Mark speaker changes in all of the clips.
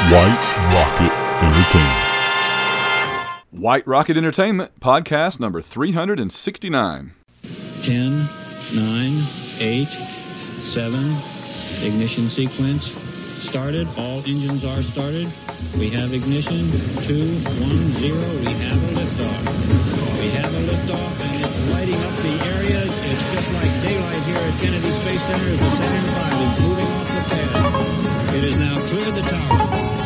Speaker 1: White Rocket Entertainment.
Speaker 2: White Rocket Entertainment, podcast number 369.
Speaker 3: 10, 9, 8, 7, ignition sequence started. All engines are started. We have ignition. 2, 1, 0. We have a liftoff. We have a liftoff, and it's lighting up the area. It's just like daylight here at Kennedy Space Center as the Saturn V is moving off the pad. It is now cleared the tower.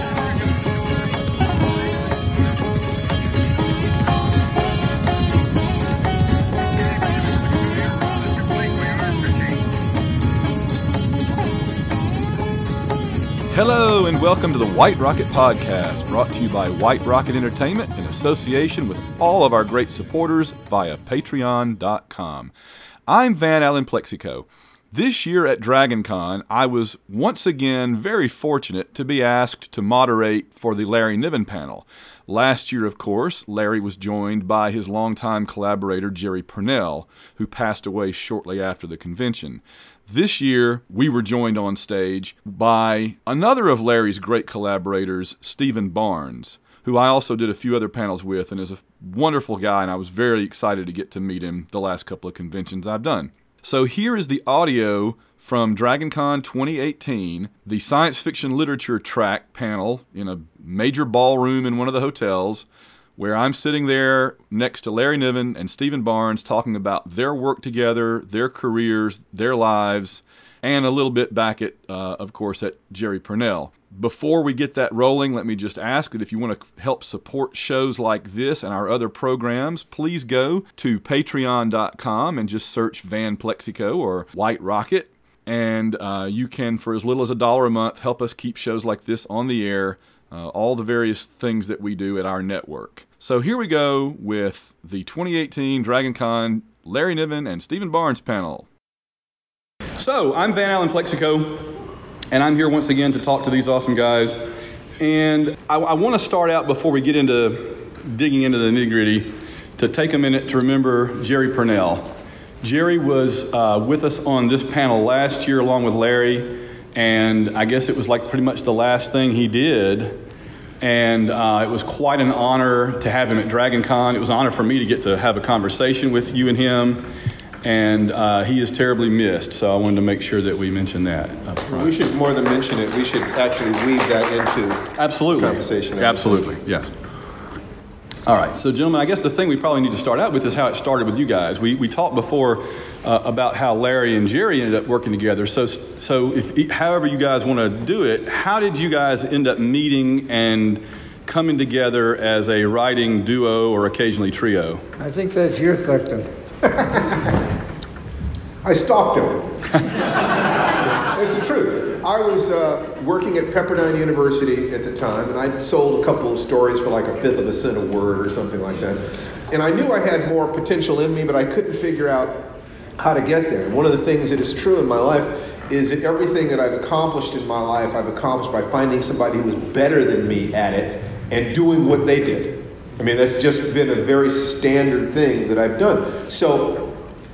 Speaker 2: Hello and welcome to the White Rocket Podcast, brought to you by White Rocket Entertainment in association with all of our great supporters via Patreon.com. I'm Van Allen Plexico. This year at DragonCon, I was once again very fortunate to be asked to moderate for the Larry Niven panel. Last year, of course, Larry was joined by his longtime collaborator Jerry Pournelle, who passed away shortly after the convention. This year, we were joined on stage by another of Larry's great collaborators, Stephen Barnes, who I also did a few other panels with and is a wonderful guy, and I was very excited to get to meet him the last couple of conventions I've done. So here is the audio from DragonCon 2018, the science fiction literature track panel in a major ballroom in one of the hotels, where I'm sitting there next to Larry Niven and Stephen Barnes talking about their work together, their careers, their lives, and a little bit back at, of course, at Jerry Pournelle. Before we get that rolling, let me just ask that if you want to help support shows like this and our other programs, please go to patreon.com and just search Van Plexico or White Rocket. And you can, for as little as $1 a month, help us keep shows like this on the air, all the various things that we do at our network. So here we go with the 2018 DragonCon Larry Niven and Stephen Barnes panel. So I'm Van Allen Plexico, and I'm here once again to talk to these awesome guys. And I want to start out, before we get into digging into the nitty-gritty, to take a minute to remember Jerry Pournelle. Jerry was with us on this panel last year along with Larry, and I guess it was like pretty much the last thing he did. And it was quite an honor to have him at DragonCon. It was an honor for me to get to have a conversation with you and him. And he is terribly missed, so I wanted to make sure that we mention that up front.
Speaker 4: We should, more than mention it, we should actually weave that into conversation.
Speaker 2: Absolutely, yes. All right, so gentlemen, I guess the thing we probably need to start out with is how it started with you guys. We talked before about how Larry and Jerry ended up working together. So if however you guys want to do it, how did you guys end up meeting and coming together as a writing duo or occasionally trio?
Speaker 5: I think that's your section. I stalked him. It's the truth. I was working at Pepperdine University at the time, and I'd sold a couple of stories for like 1/5 of a cent a word or something like that. And I knew I had more potential in me, but I couldn't figure out how to get there. And one of the things that is true in my life is that everything that I've accomplished in my life, I've accomplished by finding somebody who was better than me at it and doing what they did. I mean, that's just been a very standard thing that I've done. So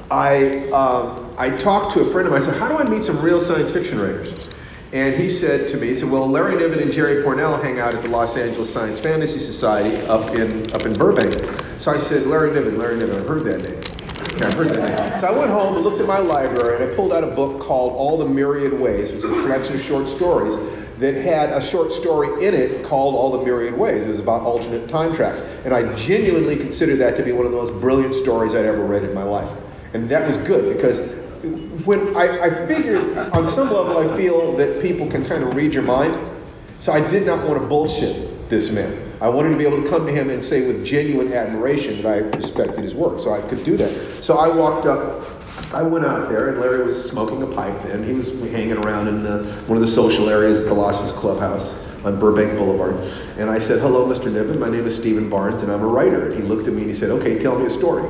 Speaker 5: I talked to a friend of mine. I said, how do I meet some real science fiction writers? And he said to me, he said, well, Larry Niven and Jerry Pournelle hang out at the Los Angeles Science Fantasy Society up in Burbank. So I said, Larry Niven, I've heard that name. Yeah, I've heard that name. So I went home and looked at my library, and I pulled out a book called All the Myriad Ways. It was a collection of short stories that had a short story in it called All the Myriad Ways. It was about alternate time tracks. And I genuinely considered that to be one of the most brilliant stories I'd ever read in my life. And that was good, because when I figured, on some level, I feel that people can kind of read your mind. So I did not want to bullshit this man. I wanted to be able to come to him and say with genuine admiration that I respected his work, so I could do that. So I walked up, I went out there, and Larry was smoking a pipe then. He was hanging around in one of the social areas at the Las Vegas Clubhouse on Burbank Boulevard. And I said, hello, Mr. Niven, my name is Stephen Barnes, and I'm a writer. And he looked at me and he said, okay, tell me a story.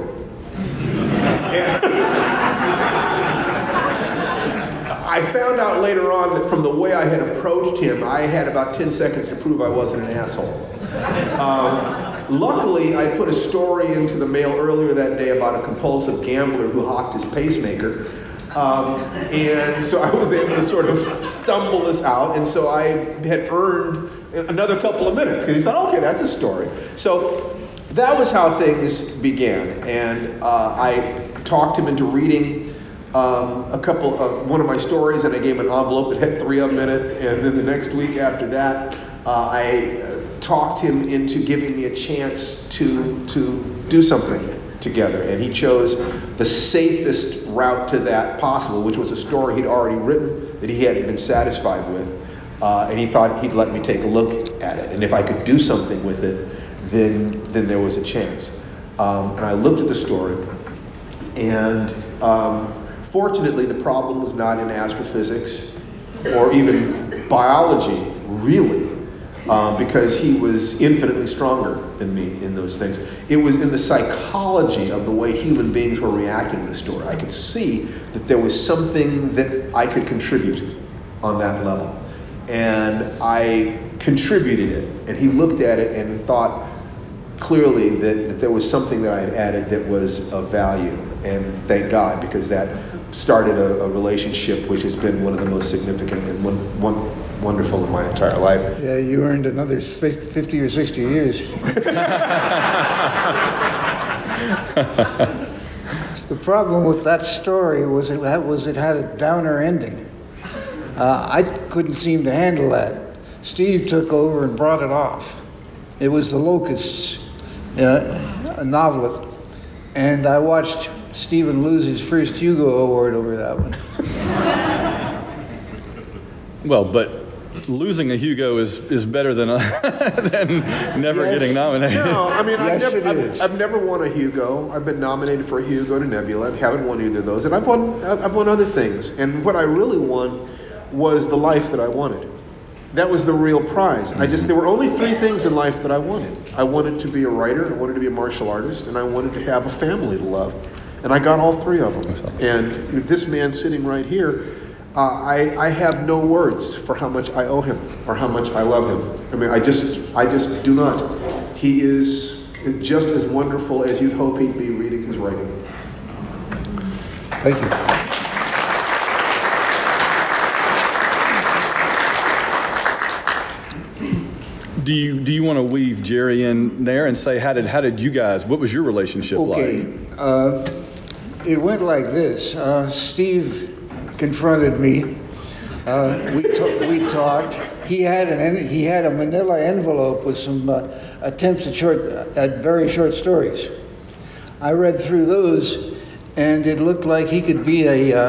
Speaker 5: I found out later on that from the way I had approached him, I had about 10 seconds to prove I wasn't an asshole. Luckily, I put a story into the mail earlier that day about a compulsive gambler who hawked his pacemaker. And so I was able to sort of stumble this out, and so I had earned another couple of minutes, because he thought, okay, that's a story. So that was how things began, and I talked him into reading one of my stories, and I gave him an envelope that had 3 of them in it, and then the next week after that, I talked him into giving me a chance to do something together, and he chose the safest route to that possible, which was a story he'd already written that he hadn't been satisfied with, and he thought he'd let me take a look at it, and if I could do something with it, then there was a chance. And I looked at the story, and fortunately the problem was not in astrophysics or even biology, really. Because he was infinitely stronger than me in those things. It was in the psychology of the way human beings were reacting to the story. I could see that there was something that I could contribute on that level. And I contributed it. And he looked at it and thought clearly that there was something that I had added that was of value. And thank God, because that started a relationship which has been one of the most significant and wonderful in my entire life.
Speaker 6: Yeah, you earned another 50 or 60 years. The problem with that story was it had a downer ending. I couldn't seem to handle that. Steve took over and brought it off. It was The Locusts, a novelette, and I watched Stephen lose his first Hugo Award over that one.
Speaker 2: Well, but losing a Hugo is better than never getting nominated.
Speaker 5: No, I mean,
Speaker 6: Yes,
Speaker 5: I've never won a Hugo. I've been nominated for a Hugo and a Nebula. I haven't won either of those, and I've won other things. And what I really won was the life that I wanted. That was the real prize. There were only 3 things in life that I wanted. I wanted to be a writer, I wanted to be a martial artist, and I wanted to have a family to love. And I got all 3 of them. And this man sitting right here, I have no words for how much I owe him or how much I love him. I mean, I just do not. He is just as wonderful as you'd hope he'd be reading his writing.
Speaker 6: Thank you.
Speaker 2: Do you want to weave Jerry in there and say how did you guys? What was your relationship like?
Speaker 6: It went like this. Steve confronted me. We talked. He had a manila envelope with some attempts at very short stories. I read through those, and it looked like he could be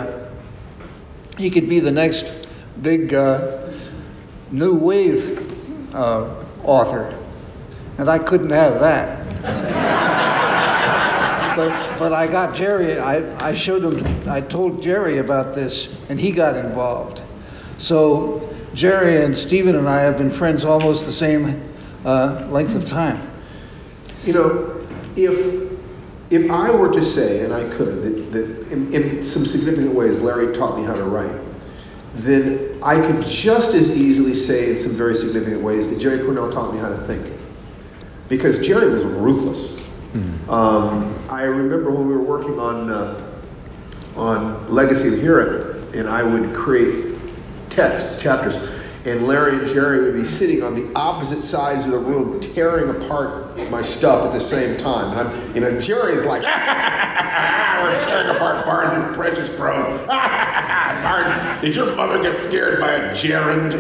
Speaker 6: the next big new wave author, and I couldn't have that. But I got Jerry. I told Jerry about this, and he got involved. So Jerry and Stephen and I have been friends almost the same length of time.
Speaker 5: You know, if I were to say, and I could, that in some significant ways Larry taught me how to write, then I could just as easily say in some very significant ways that Jerry Pournelle taught me how to think. Because Jerry was ruthless. I remember when we were working on Legacy of Hero, and I would create chapters, and Larry and Jerry would be sitting on the opposite sides of the room, tearing apart my stuff at the same time. And Jerry's like, we're tearing apart Barnes' precious prose. Barnes, did your mother get scared by a gerund?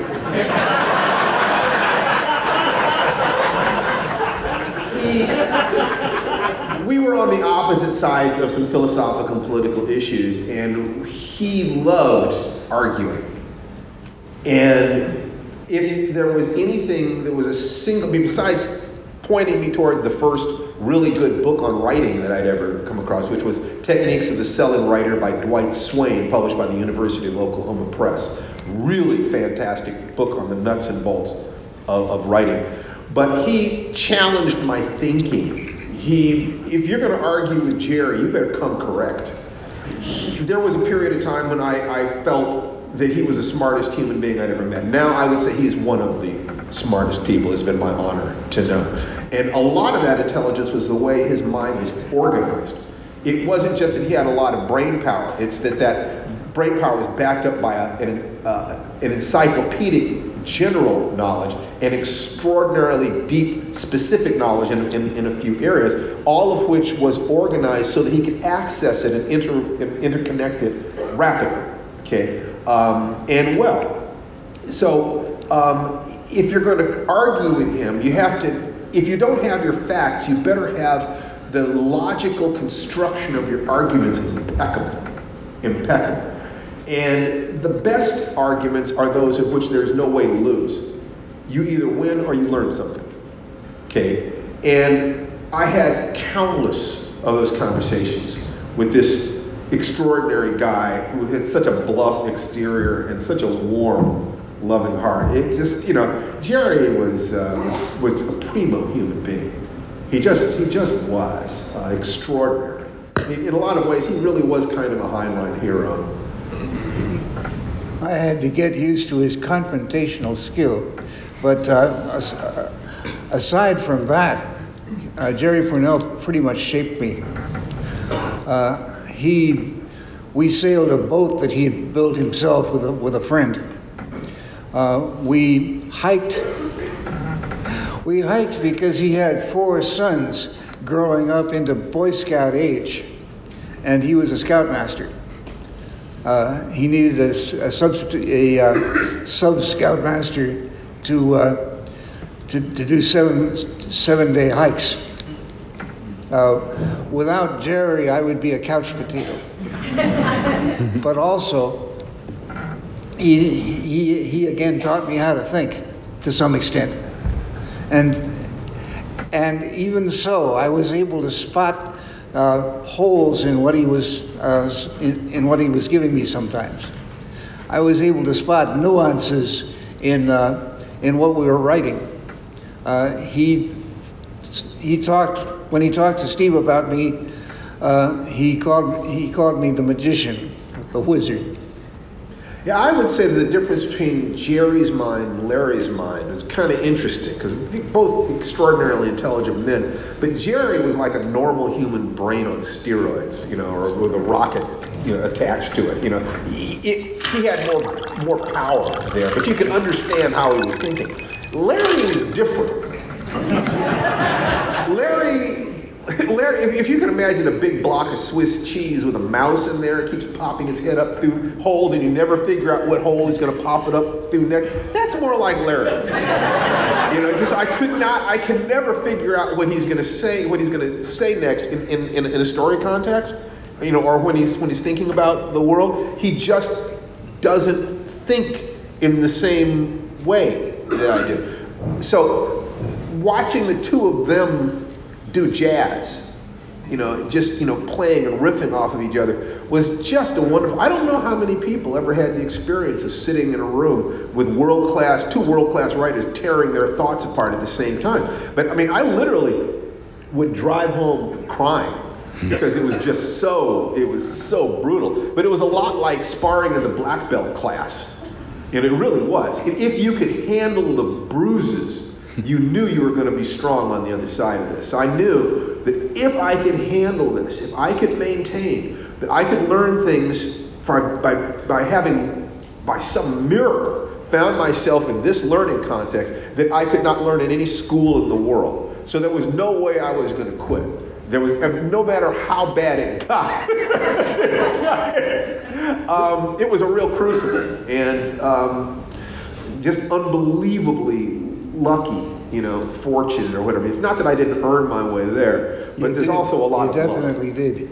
Speaker 5: We were on the opposite sides of some philosophical and political issues, and he loved arguing. And if there was anything that was besides pointing me towards the first really good book on writing that I'd ever come across, which was Techniques of the Selling Writer by Dwight Swain, published by the University of Oklahoma Press. Really fantastic book on the nuts and bolts of writing. But he challenged my thinking. If you're going to argue with Jerry, you better come correct. There was a period of time when I felt that he was the smartest human being I'd ever met. Now I would say he's one of the smartest people. It's been my honor to know. And a lot of that intelligence was the way his mind was organized. it wasn't just that he had a lot of brain power. It's that brain power was backed up by an encyclopedic general knowledge and extraordinarily deep specific knowledge in a few areas, all of which was organized so that he could access it and interconnect it rapidly, okay, and well. So if you're going to argue with him, you have to, if you don't have your facts, you better have the logical construction of your arguments is impeccable. And the best arguments are those of which there's no way to lose. You either win or you learn something, okay? And I had countless of those conversations with this extraordinary guy who had such a bluff exterior and such a warm, loving heart. It just, Jerry was a primo human being. He just was extraordinary. In a lot of ways, he really was kind of a Heinlein hero.
Speaker 6: I had to get used to his confrontational skill, but aside from that, Jerry Pournelle pretty much shaped me. We sailed a boat that he had built himself with a friend. We hiked because he had 4 sons growing up into Boy Scout age, and he was a scoutmaster. He needed a sub-scoutmaster to do 7-day hikes. Without Jerry, I would be a couch potato. But also, he again taught me how to think to some extent. And even so, I was able to spot holes in what he was in what he was giving me sometimes. I was able to spot nuances in what we were writing. He talked when he talked to Steve about me. He called me the magician, the wizard.
Speaker 5: Yeah, I would say that the difference between Jerry's mind and Larry's mind is kind of interesting because they're both extraordinarily intelligent men. But Jerry was like a normal human brain on steroids, or with a rocket, attached to it. He had more power there, but you can understand how he was thinking. Larry is different. Larry, if you can imagine a big block of Swiss cheese with a mouse in there, it keeps popping its head up through holes, and you never figure out what hole he's going to pop it up through next. That's more like Larry. I could never figure out what he's going to say next in a story context, or when he's thinking about the world. He just doesn't think in the same way that I do. So, watching the two of them do jazz, playing and riffing off of each other was just a wonderful. I don't know how many people ever had the experience of sitting in a room with two world-class writers tearing their thoughts apart at the same time. But I literally would drive home crying because it was so brutal. But it was a lot like sparring in the black belt class. And it really was. If you could handle the bruises, you knew you were going to be strong on the other side of this. I knew that if I could handle this, if I could maintain, that I could learn things by some miracle, found myself in this learning context that I could not learn in any school in the world. So there was no way I was going to quit. There was, no matter how bad it got, it was a real crucible, and just unbelievably lucky, fortunate or whatever. It's not that I didn't earn my way there, but there's also a lot of luck.
Speaker 6: You definitely did.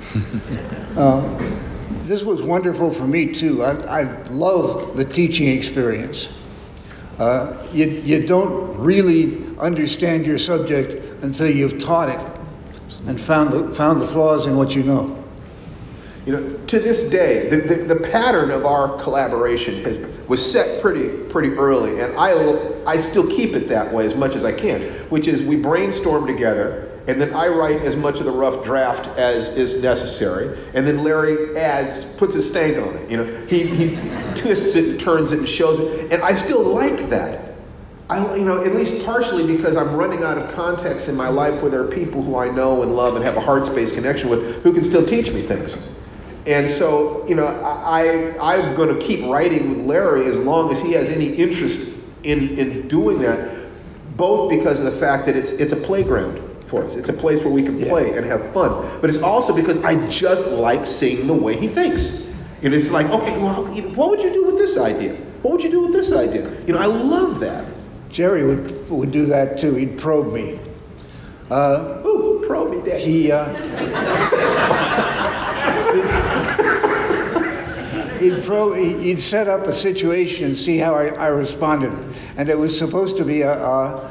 Speaker 6: This was wonderful for me too. I love the teaching experience. You don't really understand your subject until you've taught it and found the flaws in what you know.
Speaker 5: To this day, the pattern of our collaboration was set pretty early, and I still keep it that way as much as I can, which is we brainstorm together, and then I write as much of the rough draft as is necessary, and then Larry puts his stank on it. He twists it and turns it and shows it, and I still like that. at least partially because I'm running out of context in my life where there are people who I know and love and have a heart space connection with who can still teach me things. And so, I'm going to keep writing with Larry as long as he has any interest in doing that, both because of the fact that it's a playground for us. It's a place where we can play and have fun. But it's also because I just like seeing the way he thinks. It's like, okay, well, what would you do with this idea? What would you do with this idea? I love that.
Speaker 6: Jerry would do that too. He'd probe me.
Speaker 5: Probe me, Dad.
Speaker 6: He'd set up a situation and see how I responded, and it was supposed to be a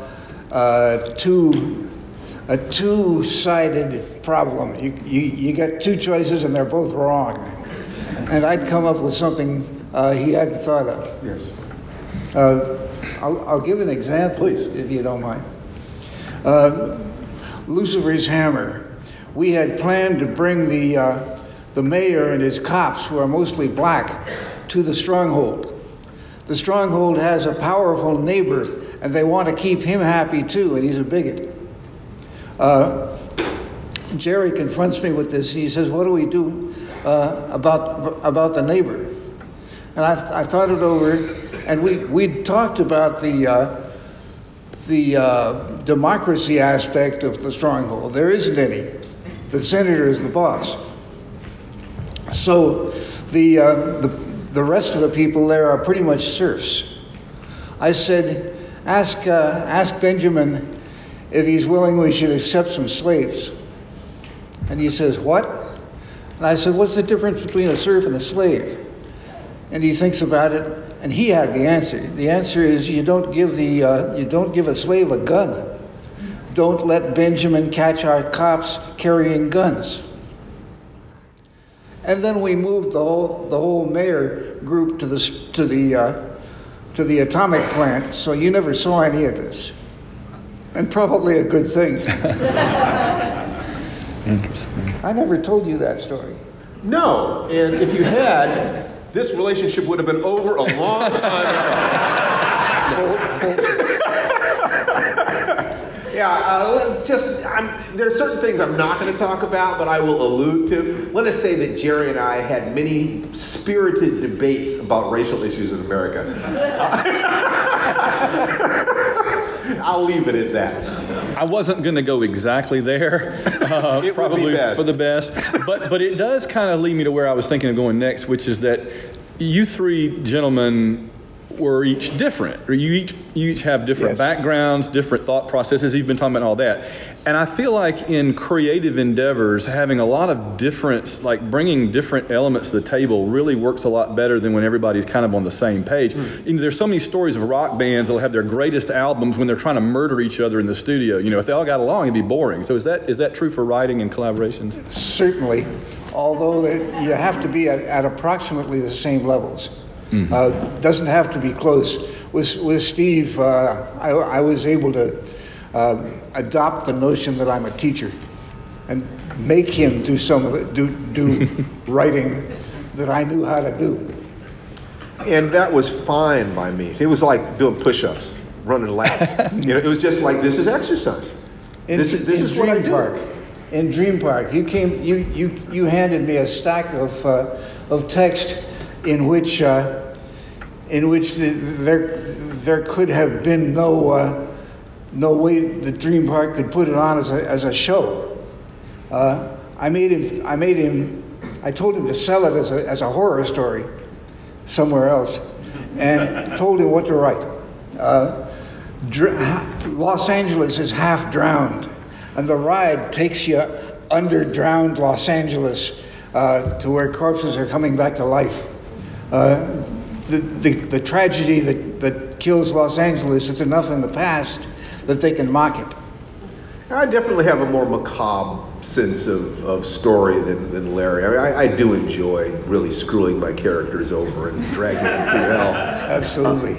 Speaker 6: two-sided problem. You get two choices and they're both wrong, and I'd come up with something he hadn't thought of.
Speaker 5: Yes.
Speaker 6: I'll give an example,
Speaker 5: please,
Speaker 6: if you don't mind. Lucifer's Hammer. We had planned to bring the mayor and his cops, who are mostly black, to the Stronghold. The Stronghold has a powerful neighbor, and they want to keep him happy too, and he's a bigot. Jerry confronts me with this. He says, "What do we do about the neighbor?" And I thought it over, and we talked about the democracy aspect of the Stronghold. There isn't any. The senator is the boss. So the rest of the people there are pretty much serfs. I said, ask Benjamin if he's willing we should accept some slaves. And he says, what? And I said, what's the difference between a serf and a slave? And he thinks about it, and he had the answer. The answer is you don't give a slave a gun. Don't let Benjamin catch our cops carrying guns. And then we moved the whole mayor group to the atomic plant, so you never saw any of this. And probably a good thing.
Speaker 1: Interesting.
Speaker 6: I never told you that story.
Speaker 5: No, and if you had, this relationship would have been over a long time ago. There are certain things I'm not going to talk about, but I will allude to. Let us say that Jerry and I had many spirited debates about racial issues in America. I'll leave it at that.
Speaker 2: I wasn't going to go exactly there,
Speaker 5: It would
Speaker 2: probably
Speaker 5: be best.
Speaker 2: for the best. But it does kind of lead me to where I was thinking of going next, which is that you three gentlemen were each different. Or you each have different backgrounds, different thought processes. You've been talking about all that. And I feel like in creative endeavors, having a lot of difference, like bringing different elements to the table really works a lot better than when everybody's kind of on the same page. There's so many stories of rock bands that'll have their greatest albums when they're trying to murder each other in the studio. If they all got along, it'd be boring. So is that true for writing and collaborations?
Speaker 6: Certainly, although you have to be at approximately the same levels. Doesn't have to be close. With Steve, I was able to adopt the notion that I'm a teacher and make him do some of the do writing that I knew how to do.
Speaker 5: And that was fine by me. It was like doing push-ups, running laps. It was just like, this is exercise. This is what I do.
Speaker 6: In Dream Park, you handed me a stack of text in which there could have been no way the Dream Park could put it on as a show. I told him to sell it as a horror story somewhere else, and told him what to write. Los Angeles is half drowned, and the ride takes you under drowned Los Angeles to where corpses are coming back to life. The tragedy that kills Los Angeles is enough in the past that they can mock it.
Speaker 5: I definitely have a more macabre sense of story than Larry. I do enjoy really screwing my characters over and dragging them through hell.
Speaker 6: Absolutely.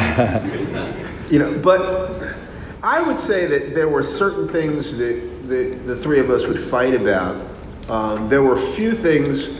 Speaker 5: But I would say that there were certain things that the three of us would fight about. There were a few things.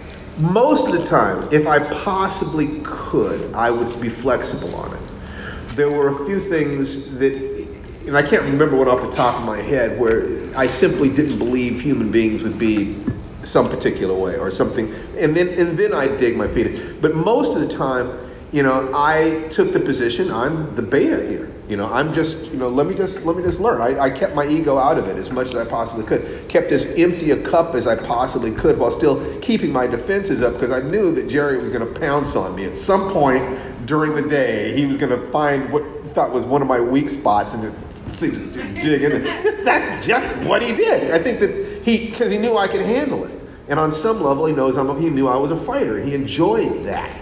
Speaker 5: Most of the time, if I possibly could, I would be flexible on it. there were a few things that, and I can't remember one off the top of my head, where I simply didn't believe human beings would be some particular way or something, and then I dig my feet in. But most of the time, I took the position, I'm the beta here. I'm just, let me just learn. I kept my ego out of it as much as I possibly could. Kept as empty a cup as I possibly could while still keeping my defenses up, because I knew that Jerry was going to pounce on me. At some point during the day, he was going to find what he thought was one of my weak spots and just dig in there. That's just what he did. I think that because he knew I could handle it. And on some level, he knew I was a fighter. He enjoyed that.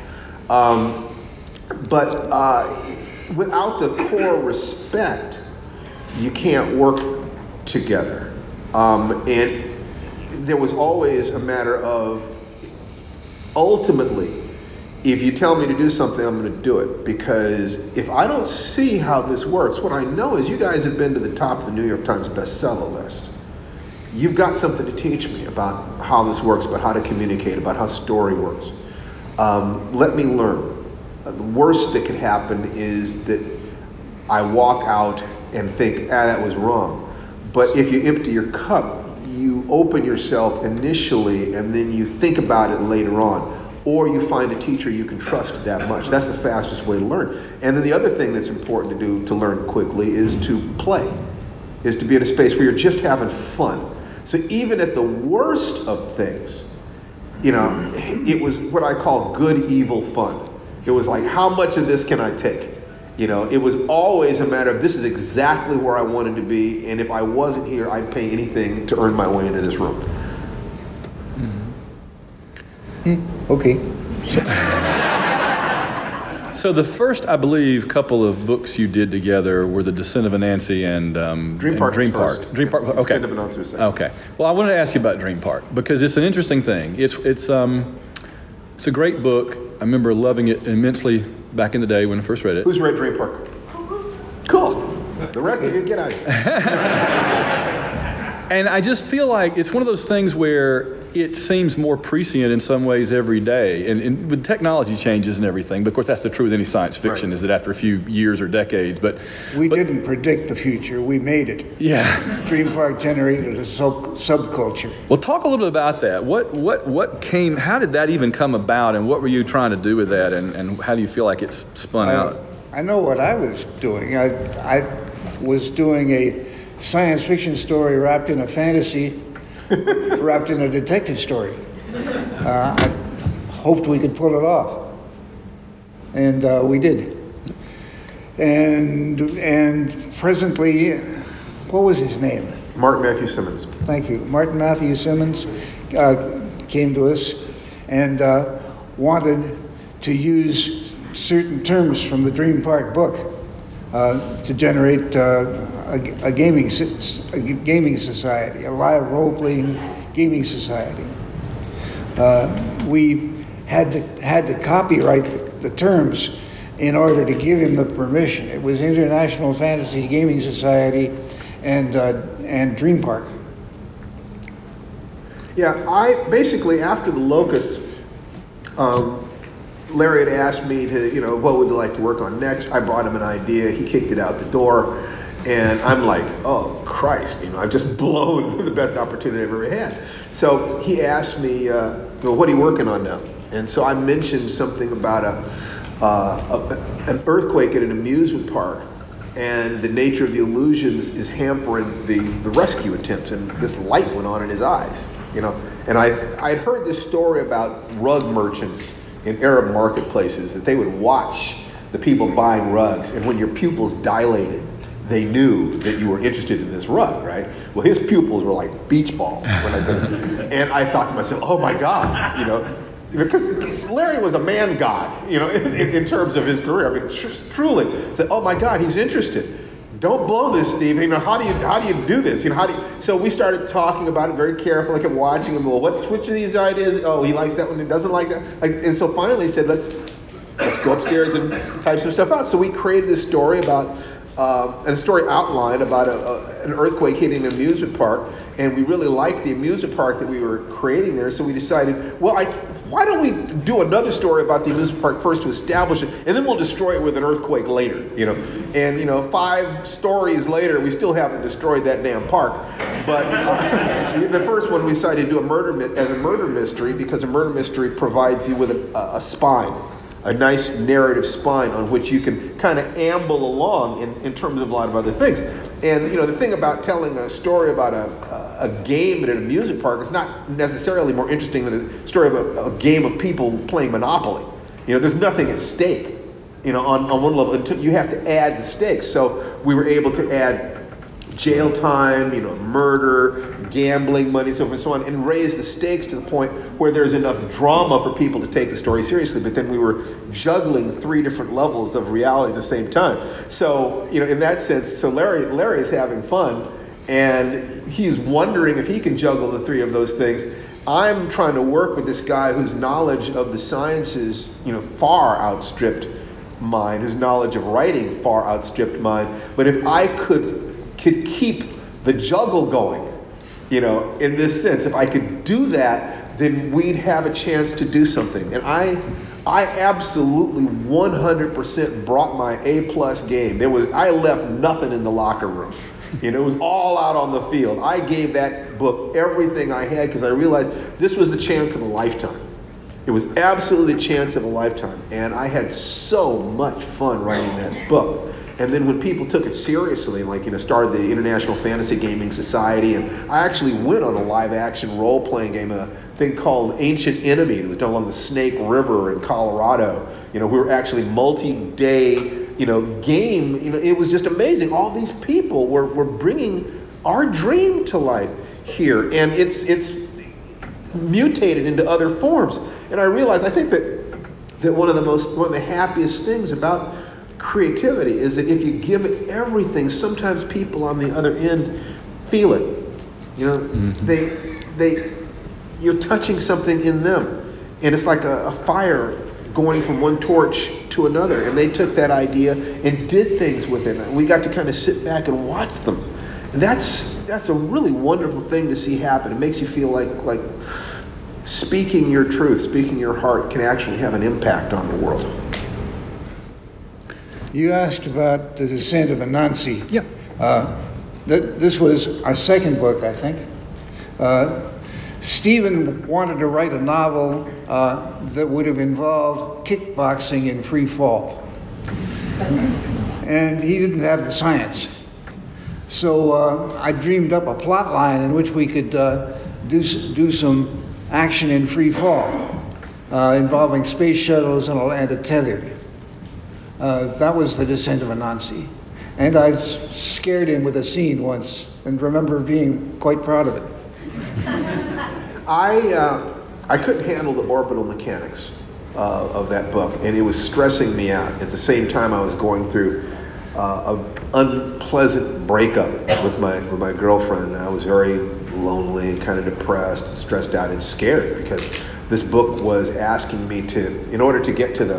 Speaker 5: But without the core respect, you can't work together. And there was always a matter of, ultimately, if you tell me to do something, I'm going to do it. Because if I don't see how this works, what I know is you guys have been to the top of the New York Times bestseller list. You've got something to teach me about how this works, about how to communicate, about how story works. Let me learn. The worst that could happen is that I walk out and think, that was wrong. But if you empty your cup, you open yourself initially and then you think about it later on. Or you find a teacher you can trust that much. That's the fastest way to learn. And then the other thing that's important to do to learn quickly is to play, is to be in a space where you're just having fun. So even at the worst of things, it was what I call good, evil fun. It was like, how much of this can I take? It was always a matter of, this is exactly where I wanted to be, and if I wasn't here, I'd pay anything to earn my way into this room.
Speaker 6: Okay.
Speaker 2: So the first, I believe, couple of books you did together were The Descent of Anansi and
Speaker 5: Dream Park.
Speaker 2: Dream Park. Dream Park. Okay.
Speaker 5: Descent of Anansi was second.
Speaker 2: Okay. Well, I wanted to ask you about Dream Park because it's an interesting thing. It's a great book. I remember loving it immensely back in the day when I first read it.
Speaker 5: Who's read Dream Park? Cool. The rest of you, get out of here.
Speaker 2: And I just feel like it's one of those things where it seems more prescient in some ways every day. And with technology changes and everything, but of course that's the truth with any science fiction, is that after a few years or decades, but
Speaker 6: we didn't predict the future, we made it.
Speaker 2: Yeah.
Speaker 6: Dream Park generated a subculture.
Speaker 2: Well, talk a little bit about that. What came, how did that even come about, and what were you trying to do with that, and how do you feel like it's spun out?
Speaker 6: I know what I was doing. I was doing a science fiction story wrapped in a fantasy, wrapped in a detective story. I hoped we could pull it off, and we did. And presently, what was his name?
Speaker 5: Martin Matthew Simmons.
Speaker 6: Thank you. Martin Matthew Simmons came to us and wanted to use certain terms from the Dream Park book to generate a gaming society, a live role-playing gaming society. We had to copyright the terms in order to give him the permission. It was International Fantasy Gaming Society and Dream Park.
Speaker 5: Yeah, I basically, after the Locust, Larry had asked me to, what would you like to work on next? I brought him an idea. He kicked it out the door. And I'm like, oh, Christ, I've just blown the best opportunity I've ever had. So he asked me, what are you working on now? And so I mentioned something about an earthquake at an amusement park, and the nature of the illusions is hampering the rescue attempts, and this light went on in his eyes, And I had heard this story about rug merchants in Arab marketplaces, that they would watch the people buying rugs, and when your pupils dilated, they knew that you were interested in this rug, right? Well, his pupils were like beach balls when I did it. And I thought to myself, oh my God, because Larry was a man god, in terms of his career. I mean, truly, said, oh my God, he's interested. Don't blow this, Steve. How do you do this? So we started talking about it very carefully. I kept watching him. Well, which of these ideas? Oh, he likes that one. He doesn't like that. And so finally, he said, let's go upstairs and type some stuff out. So we created this story about. And a story outline about an earthquake hitting an amusement park, and we really liked the amusement park that we were creating there, so we decided, well, why don't we do another story about the amusement park first to establish it, and then we'll destroy it with an earthquake later, And 5 stories later, we still haven't destroyed that damn park. But the first one we decided to do as a murder mystery, because a murder mystery provides you with a spine, a nice narrative spine on which you can kind of amble along in terms of a lot of other things. And the thing about telling a story about a game at an amusement park is not necessarily more interesting than a story of a game of people playing Monopoly. There's nothing at stake, on one level, until you have to add the stakes. So we were able to add jail time, murder, gambling money, so forth and so on, and raise the stakes to the point where there's enough drama for people to take the story seriously. But then we were juggling 3 different levels of reality at the same time. So, in that sense, so Larry is having fun, and he's wondering if he can juggle the 3 of those things. I'm trying to work with this guy whose knowledge of the sciences, far outstripped mine, whose knowledge of writing far outstripped mine. But if I could keep the juggle going, in this sense, if I could do that, then we'd have a chance to do something. And I absolutely 100% brought my A+ game. I left nothing in the locker room. It was all out on the field. I gave that book everything I had because I realized this was the chance of a lifetime. It was absolutely the chance of a lifetime. And I had so much fun writing that book. And then when people took it seriously, started the International Fantasy Gaming Society, and I actually went on a live-action role-playing game, a thing called Ancient Enemy that was done along the Snake River in Colorado. We were actually multi-day, game. It was just amazing. All these people were bringing our dream to life here, and it's mutated into other forms. And I realized, I think that one of the happiest things about creativity is that if you give it everything, sometimes people on the other end feel it. You're touching something in them, and it's like a fire going from one torch to another. And they took that idea and did things with it. We got to kind of sit back and watch them, and that's a really wonderful thing to see happen. It makes you feel like speaking your truth, speaking your heart, can actually have an impact on the world.
Speaker 6: You asked about The Descent of Anansi.
Speaker 5: Yeah.
Speaker 6: This was our second book, I think. Stephen wanted to write a novel that would have involved kickboxing in free fall. And he didn't have the science. So I dreamed up a plot line in which we could do some action in free fall involving space shuttles and a tether. That was The Descent of Anansi. And I scared him with a scene once and remember being quite proud of it.
Speaker 5: I couldn't handle the orbital mechanics of that book, and it was stressing me out. At the same time, I was going through an unpleasant breakup with my girlfriend. I was very lonely, kind of depressed, stressed out, and scared because this book was asking me in order to get to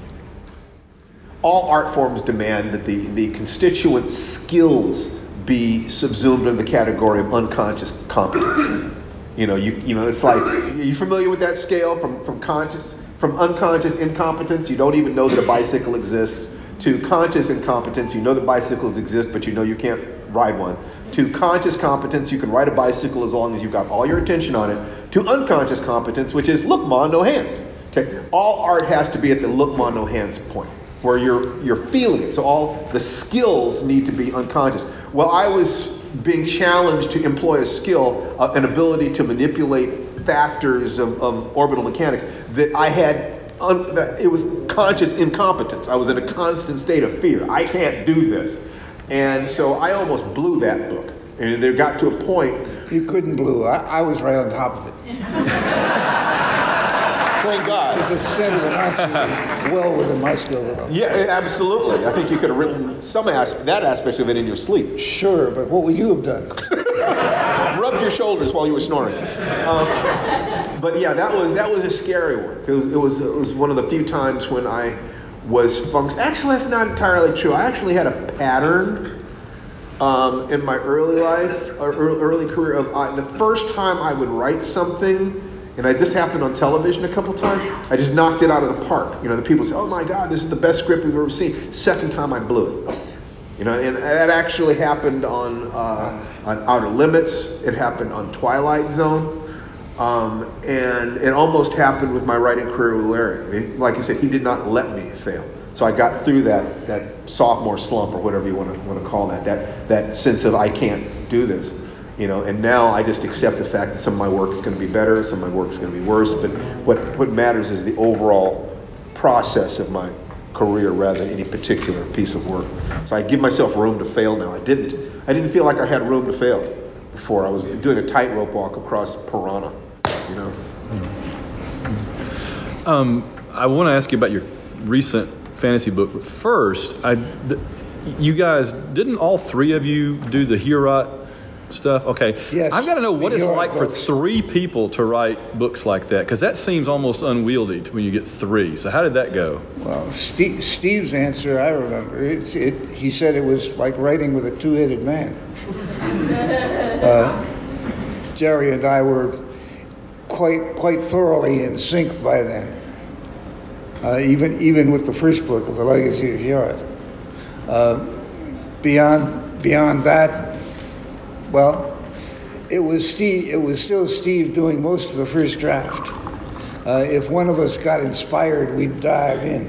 Speaker 5: all art forms demand that the constituent skills be subsumed in the category of unconscious competence. It's like, are you familiar with that scale from unconscious incompetence? You don't even know that a bicycle exists, to conscious incompetence. You know that bicycles exist, but you know you can't ride one. To conscious competence, you can ride a bicycle as long as you've got all your attention on it. To unconscious competence, which is look, ma, no hands. Okay, all art has to be at the look, ma, no hands point, where you're feeling it. So all the skills need to be unconscious. Well, I was being challenged to employ a skill, an ability to manipulate factors of orbital mechanics that I had. It was conscious incompetence. I was in a constant state of fear. I can't do this. And so I almost blew that book. And there got to a point.
Speaker 6: You couldn't blew. I was right on top of it.
Speaker 5: Thank God.
Speaker 6: The Descent of Anansi well within my skill level.
Speaker 5: Yeah, absolutely. I think you could have written that aspect of it in your sleep.
Speaker 6: Sure, but what would you have done?
Speaker 5: Rubbed your shoulders while you were snoring. But yeah, that was a scary one. It was one of the few times when I was Actually, that's not entirely true. I actually had a pattern in my early life, or early career of the first time I would write something, And this happened on television a couple times. I just knocked it out of the park. You know, the people say, "Oh my God, this is the best script we've ever seen." Second time I blew it. You know, and that actually happened on Outer Limits. It happened on Twilight Zone. And it almost happened with my writing career with Larry. I mean, like you said, he did not let me fail. So I got through that sophomore slump, or whatever you want to call that sense of I can't do this. You know, and now I just accept the fact that some of my work is going to be better, some of my work is going to be worse. But what matters is the overall process of my career rather than any particular piece of work. So I give myself room to fail now. I didn't feel like I had room to fail before. I was doing a tightrope walk across Piranha. You know.
Speaker 2: I want to ask you about your recent fantasy book, but first, you guys, didn't all three of you do the Heorot stuff? Okay.
Speaker 6: Yes.
Speaker 2: I've got to know what it's like
Speaker 6: books.
Speaker 2: for three people to write books like that, because that seems almost unwieldy when you get three. So how did that go?
Speaker 6: Well, Steve's answer, I remember. He said it was like writing with a two-headed man. Jerry and I were quite thoroughly in sync by then. Even with the first book of The Legacy of Heorot. Beyond that, well, it was still Steve doing most of the first draft. If one of us got inspired, we'd dive in.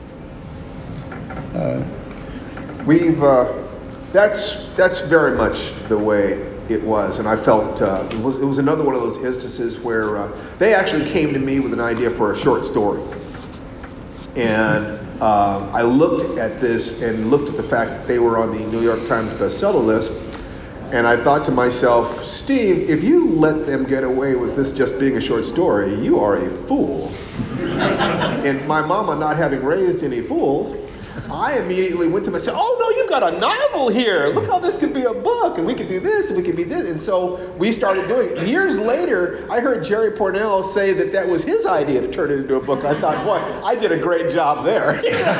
Speaker 5: That's very much the way it was, and I felt it was another one of those instances where they actually came to me with an idea for a short story, and I looked at this and looked at the fact that they were on the New York Times bestseller list, and I thought to myself, Steve, if you let them get away with this just being a short story, you are a fool. And my mama not having raised any fools, I immediately went to him and said, "Oh no, you've got a novel here. Look how this could be a book, and we could do this, and we could be this." And so we started doing it. Years later, I heard Jerry Pournelle say that was his idea to turn it into a book. I thought, boy, I did a great job there.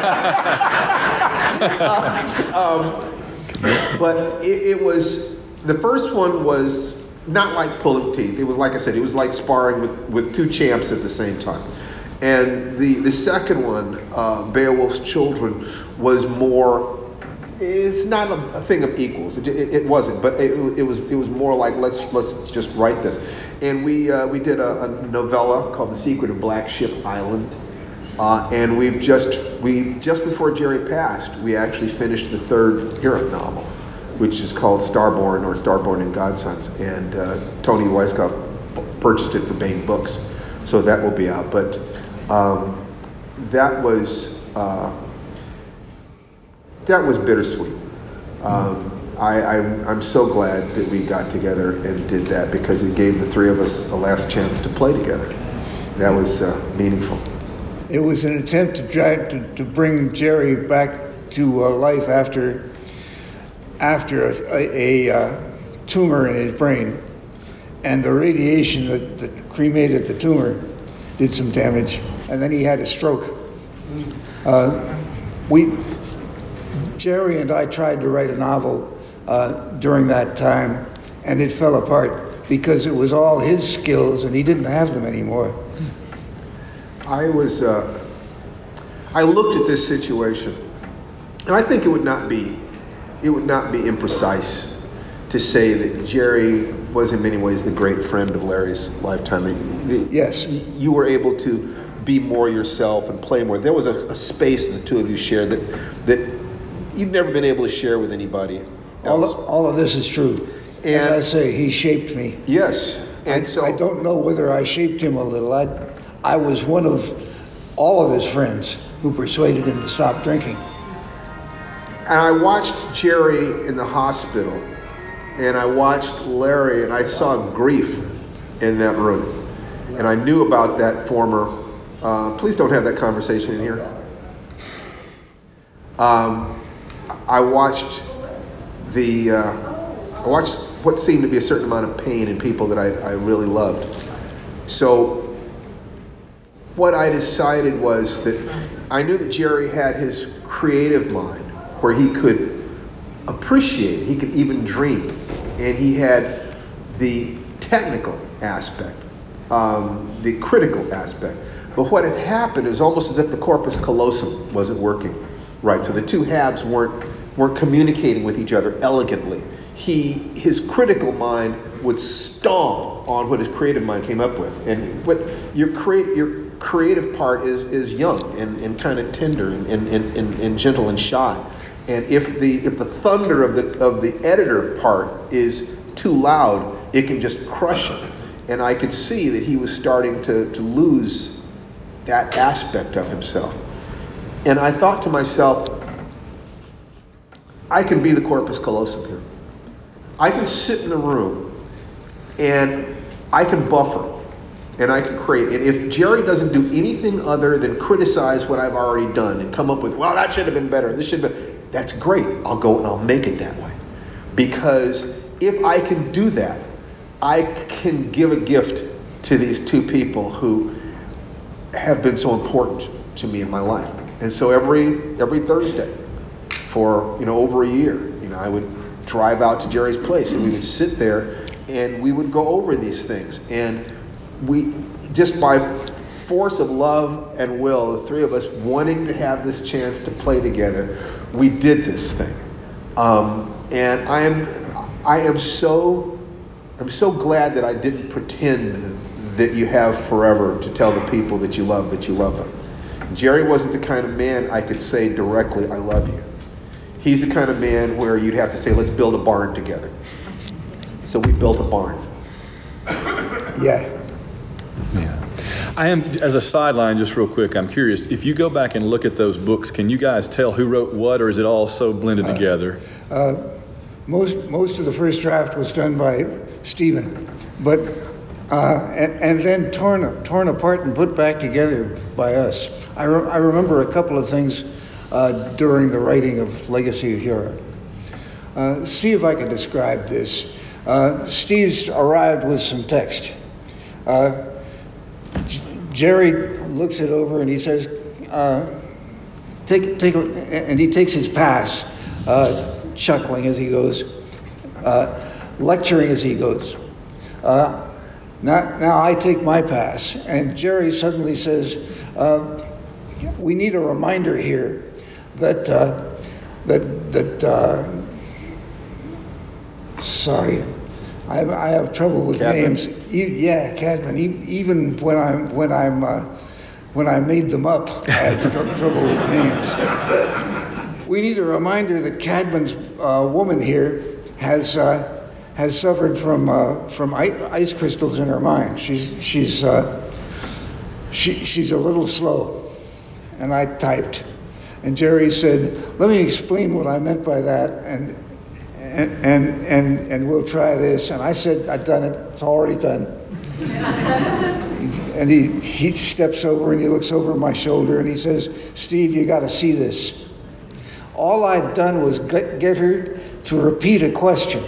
Speaker 5: But it was, the first one was not like pulling teeth. It was, like I said, it was like sparring with two champs at the same time. And the second one, Beowulf's Children, was more, it's not a thing of equals. It wasn't, but it was more like, let's just write this. And we did a novella called The Secret of Black Ship Island. And we just before Jerry passed, we actually finished the third Heorot novel, which is called Starborn, or Starborn and Godsons. And Tony Weisskopf purchased it for Baen Books. So that will be out. But that was bittersweet. I'm so glad that we got together and did that, because it gave the three of us a last chance to play together. That was meaningful.
Speaker 6: It was an attempt to try to bring Jerry back to life after a tumor in his brain, and the radiation that cremated the tumor did some damage, and then he had a stroke. Jerry and I tried to write a novel during that time, and it fell apart because it was all his skills and he didn't have them anymore.
Speaker 5: I looked at this situation, and I think it would not be imprecise to say that Jerry was in many ways the great friend of Larry's lifetime.
Speaker 6: Yes.
Speaker 5: You were able to be more yourself and play more. There was a space that the two of you shared that you've never been able to share with anybody else.
Speaker 6: All of this is true. And as I say, he shaped me.
Speaker 5: Yes. And
Speaker 6: I don't know whether I shaped him a little. I was one of all of his friends who persuaded him to stop drinking.
Speaker 5: And I watched Jerry in the hospital, and I watched Larry, and I saw grief in that room. And I knew about that former, please don't have that conversation in here. I watched what seemed to be a certain amount of pain in people that I really loved. So what I decided was that I knew that Jerry had his creative mind where he could appreciate, he could even dream, and he had the technical aspect the critical aspect. But what had happened is almost as if the corpus callosum wasn't working right. So the two halves weren't communicating with each other elegantly. His critical mind would stomp on what his creative mind came up with. And what your creative part is young and kind of tender and gentle and shy. And if the thunder of the editor part is too loud, it can just crush him. And I could see that he was starting to lose that aspect of himself. And I thought to myself, I can be the corpus callosum here. I can sit in a room and I can buffer and I can create. And if Jerry doesn't do anything other than criticize what I've already done and come up with, well, that should have been better, this should have been, that's great. I'll go and I'll make it that way. Because if I can do that, I can give a gift to these two people who have been so important to me in my life. And so every Thursday for over a year, I would drive out to Jerry's place and we would sit there and we would go over these things. And we, just by force of love and will, the three of us wanting to have this chance to play together, we did this thing. And I'm so glad that I didn't pretend that you have forever to tell the people that you love them. Jerry wasn't the kind of man I could say directly, I love you. He's the kind of man where you'd have to say, let's build a barn together. So we built a barn.
Speaker 6: Yeah.
Speaker 2: I am, as a sideline, just real quick, I'm curious, if you go back and look at those books, can you guys tell who wrote what, or is it all so blended together?
Speaker 6: Most of the first draft was done by Stephen, but and then torn apart and put back together by us. I remember a couple of things during the writing of Legacy of Yura. See if I can describe this. Steve's arrived with some text. Jerry looks it over and he says, and he takes his pass, chuckling as he goes, lecturing as he goes. Now I take my pass, and Jerry suddenly says, we need a reminder here that sorry, I have trouble with
Speaker 5: Cadman?
Speaker 6: names. Cadman. Even when I made them up, I have trouble with names. We need a reminder that Cadman's woman here has suffered from ice crystals in her mind. She's a little slow, and I typed. And Jerry said, "Let me explain what I meant by that, and we'll try this." And I said, "I've done it. It's already done." And he steps over and he looks over my shoulder and he says, "Steve, you got to see this." All I'd done was get her to repeat a question,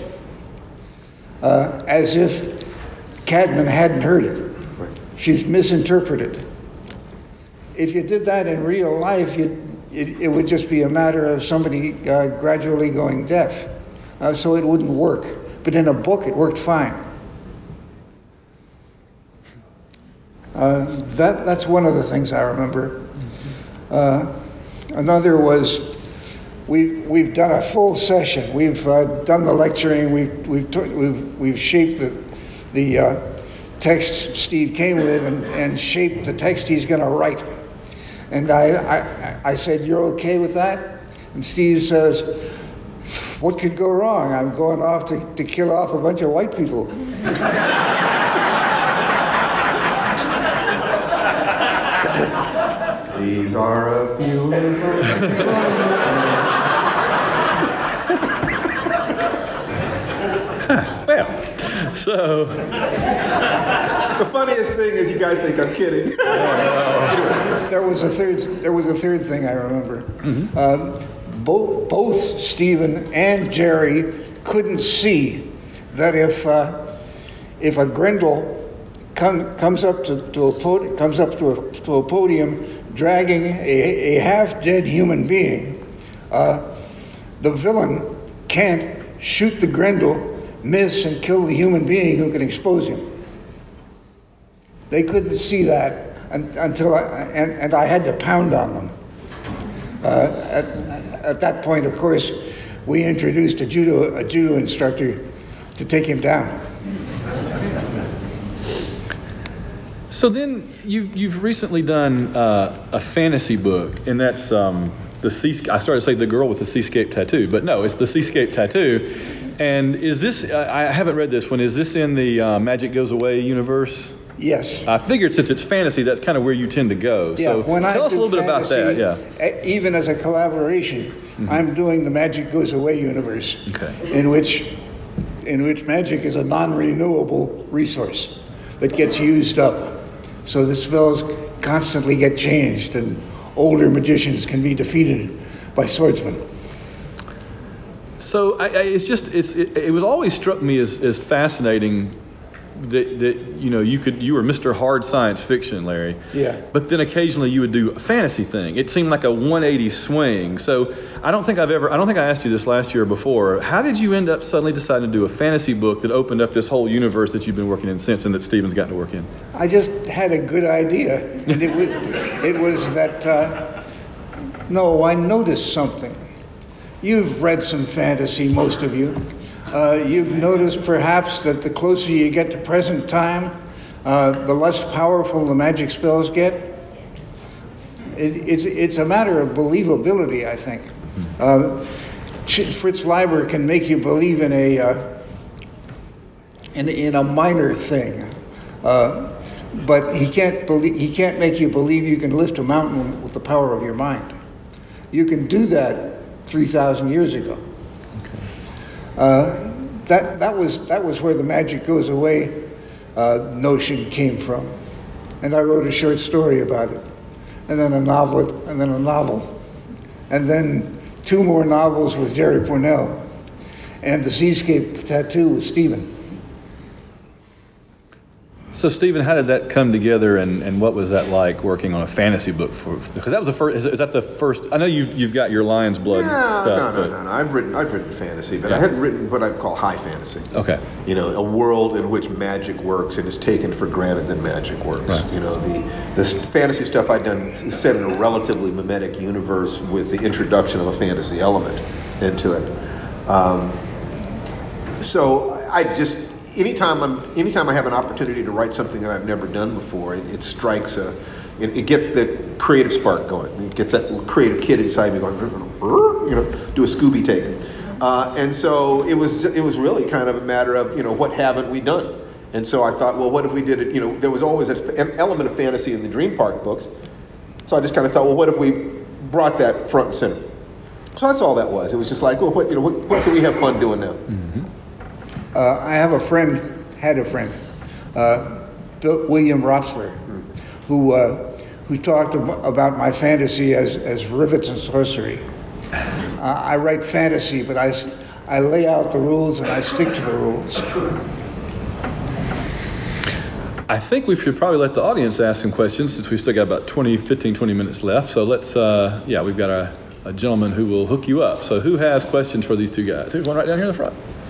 Speaker 6: as if Cadman hadn't heard it. She's misinterpreted. If you did that in real life, it would just be a matter of somebody gradually going deaf. So it wouldn't work. But in a book, it worked fine. That's one of the things I remember. Another was we've done a full session. We've done the lecturing. We've shaped the text Steve came with and shaped the text he's going to write. And I said, "You're okay with that?" And Steve says, "What could go wrong? I'm going off to kill off a bunch of white people."
Speaker 5: These are a few of
Speaker 2: Well, so
Speaker 5: The funniest thing is you guys think I'm kidding.
Speaker 6: There was a third thing I remember. Mm-hmm. Both Stephen and Jerry couldn't see that if a Grendel comes up to a podium dragging a half-dead human being, the villain can't shoot the Grendel, miss, and kill the human being who can expose him. They couldn't see that until I had to pound on them. At that point, of course, we introduced a judo instructor to take him down.
Speaker 2: So then you've recently done a fantasy book, and that's I started to say The Girl with the Seascape Tattoo, but no, it's the Seascape Tattoo. And is this? I haven't read this one. Is this in the Magic Goes Away universe?
Speaker 6: Yes.
Speaker 2: I figured since it's fantasy, that's kind of where you tend to go.
Speaker 6: Yeah,
Speaker 2: so tell us a little bit about that.
Speaker 6: Yeah. Even as a collaboration, I'm doing the Magic Goes Away universe, in which magic is a non-renewable resource that gets used up. So the spells constantly get changed, and older magicians can be defeated by swordsmen.
Speaker 2: So it was always struck me as fascinating that you were Mr. Hard Science Fiction, Larry.
Speaker 6: Yeah.
Speaker 2: But then occasionally you would do a fantasy thing. It seemed like a 180 swing. So I don't think I asked you this last year or before. How did you end up suddenly deciding to do a fantasy book that opened up this whole universe that you've been working in since, and that Stephen's gotten to work in?
Speaker 6: I just had a good idea, and it was that. No, I noticed something. You've read some fantasy, most of you. You've noticed perhaps that the closer you get to present time, the less powerful the magic spells get. It's a matter of believability, I think. Fritz Leiber can make you believe in a minor thing, but he can't make you believe you can lift a mountain with the power of your mind. You can do that 3,000 years ago. That was where the Magic Goes Away notion came from, and I wrote a short story about it, and then a novel, and then 2 more novels with Jerry Pournelle, and the Seascape Tattoo with Stephen.
Speaker 2: So Stephen, how did that come together, and what was that like working on a fantasy book because that was the first? Is that the first? I know you've got your Lion's Blood stuff.
Speaker 5: No. I've written fantasy, but I hadn't written what I call high fantasy.
Speaker 2: Okay.
Speaker 5: A world in which magic works and is taken for granted that magic works. Right. The fantasy stuff I'd done is set in a relatively mimetic universe with the introduction of a fantasy element into it. So I just. Anytime I have an opportunity to write something that I've never done before, it strikes it gets the creative spark going. It gets that creative kid inside me going, do a Scooby take. And so it was really kind of a matter of, what haven't we done? And so I thought, well, what if we did it? There was always an element of fantasy in the Dream Park books. So I just kind of thought, well, what if we brought that front and center? So that's all that was. It was just like, well, what can we have fun doing now? Mm-hmm.
Speaker 6: I had a friend, William Rotzler, who talked about my fantasy as rivets and sorcery. I write fantasy, but I lay out the rules and I stick to the rules.
Speaker 2: I think we should probably let the audience ask some questions since we've still got about 20 minutes left. So let's, we've got a gentleman who will hook you up. So who has questions for these two guys? Here's one right down here in the front.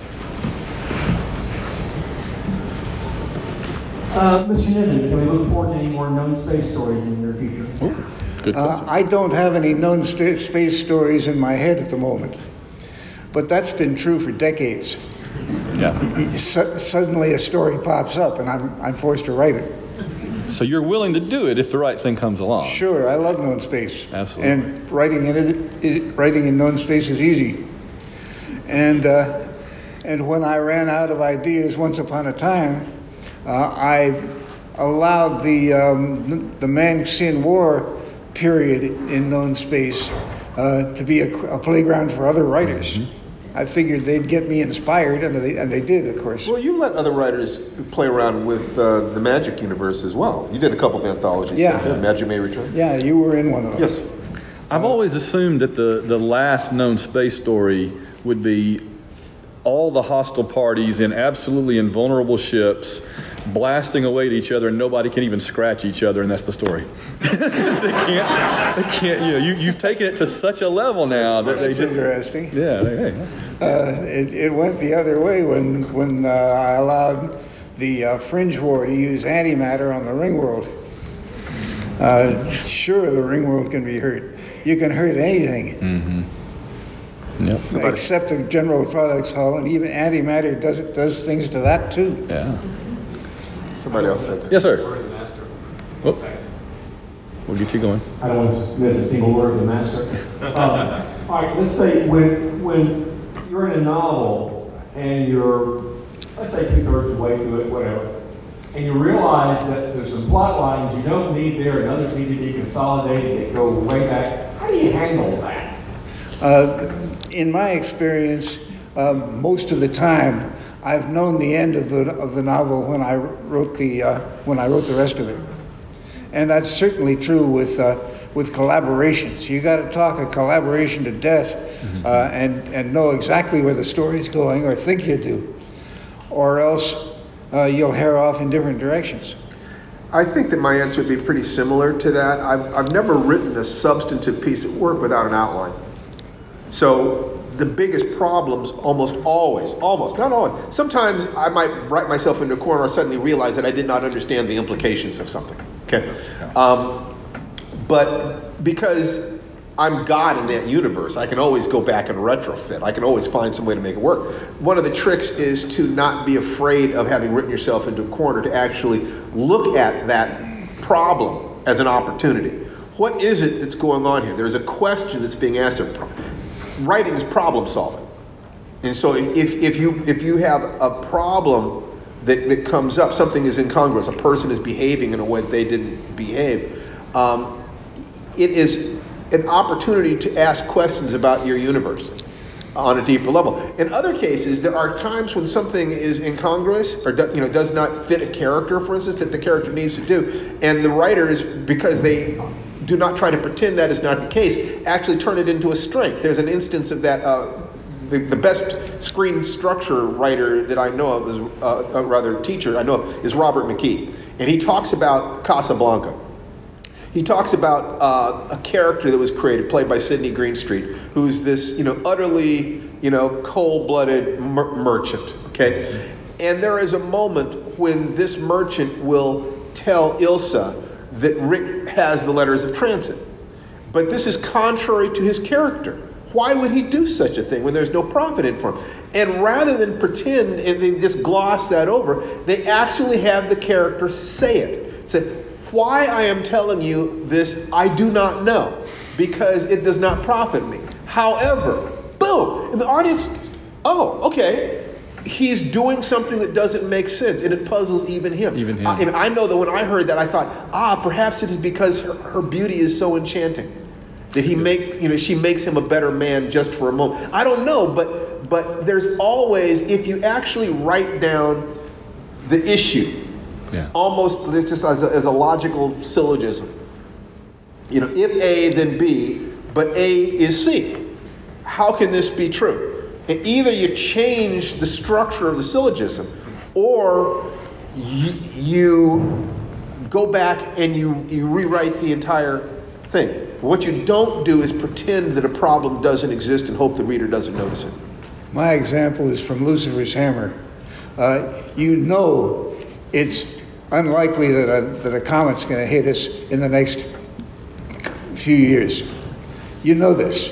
Speaker 7: Mr. Niven, can we look forward to any more known space stories in the near future?
Speaker 2: Ooh, good question.
Speaker 6: I don't have any known space stories in my head at the moment, but that's been true for decades.
Speaker 2: Yeah.
Speaker 6: Suddenly a story pops up and I'm forced to write it.
Speaker 2: So you're willing to do it if the right thing comes along?
Speaker 6: Sure, I love known space.
Speaker 2: Absolutely.
Speaker 6: And writing in known space is easy. And when I ran out of ideas once upon a time, I allowed the Mang-Sin War period in known space to be a playground for other writers. Mm-hmm. I figured they'd get me inspired, and they did, of course.
Speaker 5: Well, you let other writers play around with the Magic universe as well. You did a couple of anthologies.
Speaker 6: Yeah.
Speaker 5: Magic May Return.
Speaker 6: Yeah, you were in one of those.
Speaker 5: Yes.
Speaker 2: I've always assumed that the last known space story would be all the hostile parties in absolutely invulnerable ships blasting away at each other, and nobody can even scratch each other, and that's the story. They can't. You've taken it to such a level now that they just.
Speaker 6: Interesting.
Speaker 2: Yeah.
Speaker 6: It went the other way when I allowed the fringe war to use antimatter on the ring world. Sure, the ring world can be hurt. You can hurt anything.
Speaker 2: Mm-hmm. Yep.
Speaker 6: Except the General Products Hall, and even antimatter does things to that too.
Speaker 2: Yeah.
Speaker 4: Somebody else said that.
Speaker 2: Yes, sir. Whoop. We'll get you going.
Speaker 7: I don't want to miss a single word of the master. All right, let's say when you're in a novel and you're, let's say 2/3 of the way through it, whatever, and you realize that there's some plot lines you don't need there and others need to be consolidated that go way back. How do you handle that?
Speaker 6: In my experience, most of the time, I've known the end of the novel when I wrote the rest of it, and that's certainly true with collaborations. You got to talk a collaboration to death, and know exactly where the story's going, or think you do, or else you'll hair off in different directions.
Speaker 5: I think that my answer would be pretty similar to that. I've never written a substantive piece of work without an outline. So the biggest problems almost, not always, sometimes I might write myself into a corner or suddenly realize that I did not understand the implications of something. Okay, but because I'm God in that universe, I can always go back and retrofit. I can always find some way to make it work. One of the tricks is to not be afraid of having written yourself into a corner, to actually look at that problem as an opportunity. What is it that's going on here? There's a question that's being asked. Writing is problem solving. And so if you have a problem that comes up, something is incongruous, a person is behaving in a way that they didn't behave, it is an opportunity to ask questions about your universe on a deeper level. In other cases, there are times when something is incongruous or does not fit a character, for instance, that the character needs to do, and the writers, because they do not try to pretend that is not the case, actually turn it into a strength. There's an instance of that. The best screen structure writer that I know of, teacher I know of, is Robert McKee. And he talks about Casablanca. He talks about a character that was created, played by Sidney Greenstreet, who's this, utterly, cold-blooded merchant, okay? And there is a moment when this merchant will tell Ilsa that Rick has the letters of transit. But this is contrary to his character. Why would he do such a thing when there's no profit in for him? And rather than pretend and they just gloss that over, they actually have the character say it. Say, why I am telling you this, I do not know, because it does not profit me. However, boom, and the audience, oh, okay. He's doing something that doesn't make sense, and it puzzles even him. And I know that when I heard that, I thought, perhaps it is because her beauty is so enchanting that she makes him a better man just for a moment. I don't know, but there's always, if you actually write down the issue, almost just as a logical syllogism. If A, then B, but A is C. How can this be true? And either you change the structure of the syllogism, or you go back and you rewrite the entire thing. What you don't do is pretend that a problem doesn't exist and hope the reader doesn't notice it.
Speaker 6: My example is from Lucifer's Hammer. It's unlikely that a comet's going to hit us in the next few years. You know this.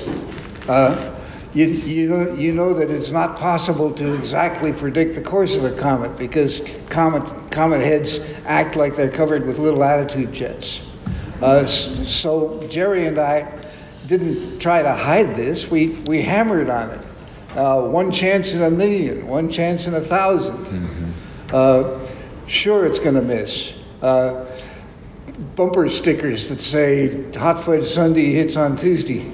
Speaker 6: You know that it's not possible to exactly predict the course of a comet because comet heads act like they're covered with little attitude jets. So Jerry and I didn't try to hide this. We hammered on it. One chance in a million, one chance in 1,000. Mm-hmm. Sure, it's going to miss. Bumper stickers that say Hot Fudge Sunday hits on Tuesday.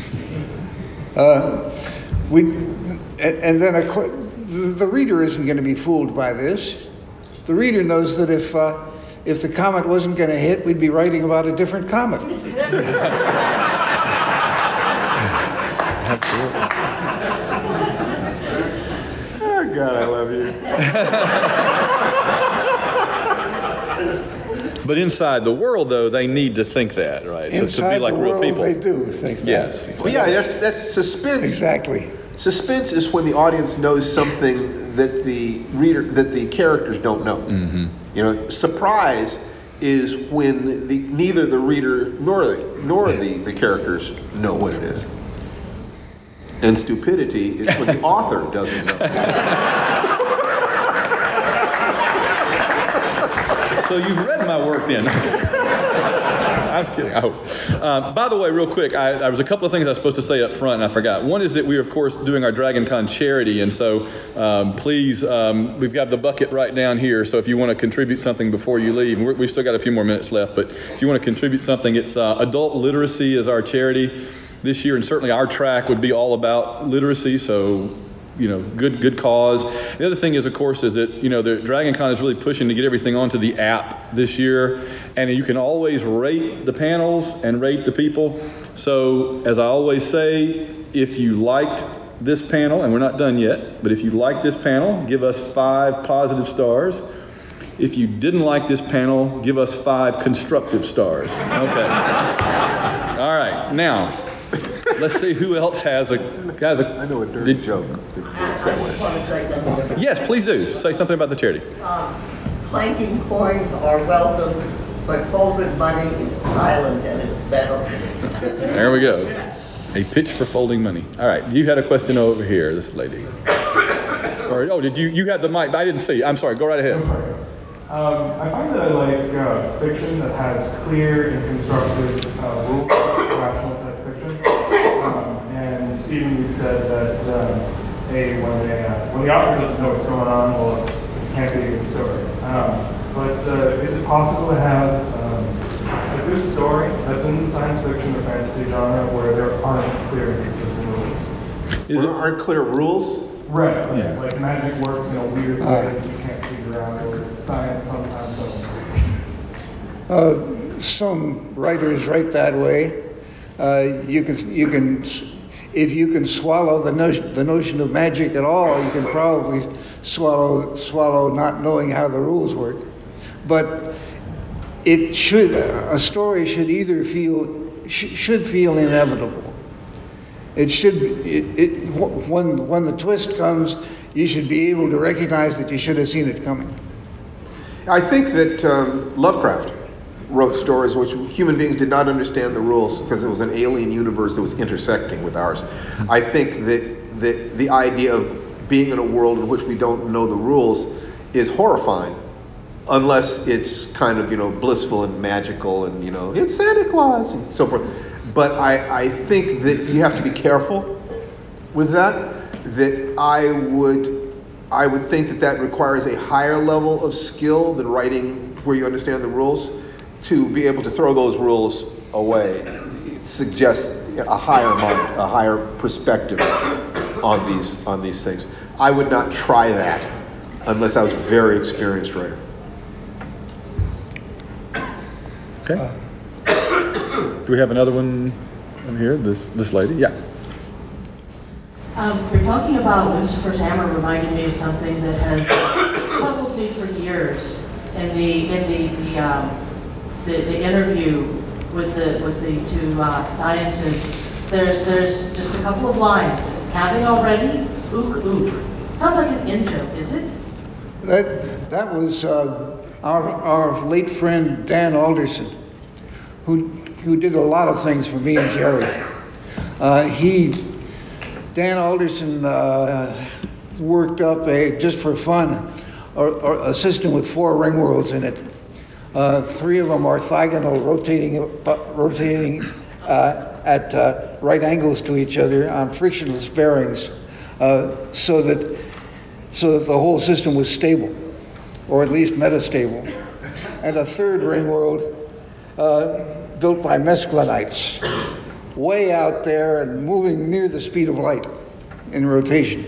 Speaker 6: And then the reader isn't going to be fooled by this. The reader knows that if the comet wasn't going to hit, we'd be writing about a different comet.
Speaker 2: Absolutely.
Speaker 4: Oh, God, I love you.
Speaker 2: But inside the world, though, they need to think that, right?
Speaker 6: Inside
Speaker 2: so to be like
Speaker 6: the
Speaker 2: real
Speaker 6: world,
Speaker 2: people.
Speaker 6: they do think that.
Speaker 2: Yes.
Speaker 5: Well, yeah, that's suspense.
Speaker 6: Exactly.
Speaker 5: Suspense is when the audience knows something that the characters don't know.
Speaker 2: Mm-hmm.
Speaker 5: You know, surprise is when neither the reader nor the characters know what it is. And stupidity is when the author doesn't know.
Speaker 2: So you've read my work then. I'm kidding, I hope. By the way, real quick, there was a couple of things I was supposed to say up front and I forgot. One is that we are, of course, doing our Dragon Con charity, and so please, we've got the bucket right down here, so if you want to contribute something before you leave, we've still got a few more minutes left, but if you want to contribute something, it's adult literacy is our charity this year, and certainly our track would be all about literacy, so you know, good cause. The other thing is, of course, is that, you know, the Dragon Con is really pushing to get everything onto the app this year, and you can always rate the panels and rate the people. So, as I always say, if you liked this panel, and we're not done yet, but if you liked this panel, give us 5 positive stars. If you didn't like this panel, give us 5 constructive stars. Okay. All right, now, let's see who else has a...
Speaker 5: I know a dirty joke.
Speaker 8: I just want to say something.
Speaker 2: Yes, please do. Say something about the charity.
Speaker 8: Clanking coins are welcome, but folded money is silent and it's better.
Speaker 2: There we go. A pitch for folding money. All right, you had a question over here, this lady. Did you had the mic? I didn't see. I'm sorry, go right ahead.
Speaker 9: I find that I like fiction that has clear and constructive rules, rational type fiction. And Stephen, you said that when the author doesn't know what's going on, well, it can't be a good story. But is it possible to have a good story that's in the science fiction or fantasy genre where there aren't clear and consistent rules?
Speaker 5: There aren't clear rules?
Speaker 9: Right. Yeah. Like magic works in a weird way that you can't figure out, or science sometimes doesn't.
Speaker 6: Some writers write that way. You can, if you can swallow the notion of magic at all, you can probably swallow not knowing how the rules work. But a story should either feel inevitable. It should, when the twist comes, you should be able to recognize that you should have seen it coming.
Speaker 5: I think that Lovecraft wrote stories which human beings did not understand the rules because it was an alien universe that was intersecting with ours. I think that the idea of being in a world in which we don't know the rules is horrifying, unless it's kind of, blissful and magical and, it's Santa Claus and so forth. But I think that you have to be careful with that I would think that requires a higher level of skill than writing where you understand the rules. To be able to throw those rules away suggests a higher mind, a higher perspective on these things. I would not try that unless I was a very experienced writer.
Speaker 2: Okay. Do we have another one over here? This lady? Yeah.
Speaker 10: You're talking about Lucifer's Hammer reminded me of something that has puzzled me for years. In the interview with the 2 scientists, there's just a couple of lines. Having already, ook ook. Sounds like an in-joke, is it?
Speaker 6: That was our late friend Dan Alderson, who did a lot of things for me and Jerry. Dan Alderson worked up just for fun, a system with 4 ring worlds in it. 3 of them orthogonal, rotating at right angles to each other on frictionless bearings, so that the whole system was stable, or at least metastable. And a 3rd ring world built by mesclanites, way out there and moving near the speed of light in rotation.